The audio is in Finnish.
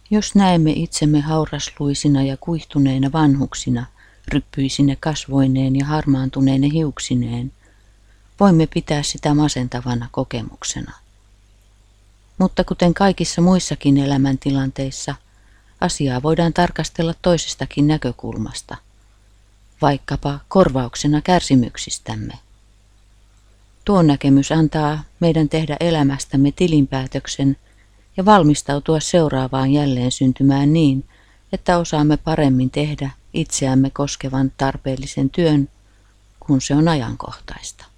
Jos näemme itsemme haurasluisina ja kuihtuneina vanhuksina, ryppyisine kasvoineen ja harmaantuneine hiuksineen, voimme pitää sitä masentavana kokemuksena. Mutta kuten kaikissa muissakin elämäntilanteissa, asiaa voidaan tarkastella toisestakin näkökulmasta, vaikkapa korvauksena kärsimyksistämme. Tuo näkemys antaa meidän tehdä elämästämme tilinpäätöksen ja valmistautua seuraavaan jälleen syntymään niin, että osaamme paremmin tehdä itseämme koskevan tarpeellisen työn, kun se on ajankohtaista.